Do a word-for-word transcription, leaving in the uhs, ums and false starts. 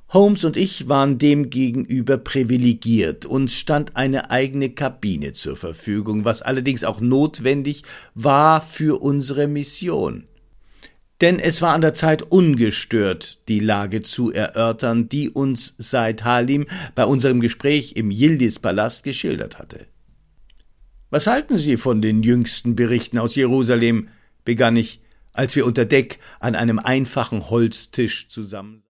Holmes und ich waren demgegenüber privilegiert, uns stand eine eigene Kabine zur Verfügung, was allerdings auch notwendig war für unsere Mission. Denn es war an der Zeit, ungestört die Lage zu erörtern, die uns Said Halim bei unserem Gespräch im Yildiz-Palast geschildert hatte. »Was halten Sie von den jüngsten Berichten aus Jerusalem?« begann ich, als wir unter Deck an einem einfachen Holztisch zusammen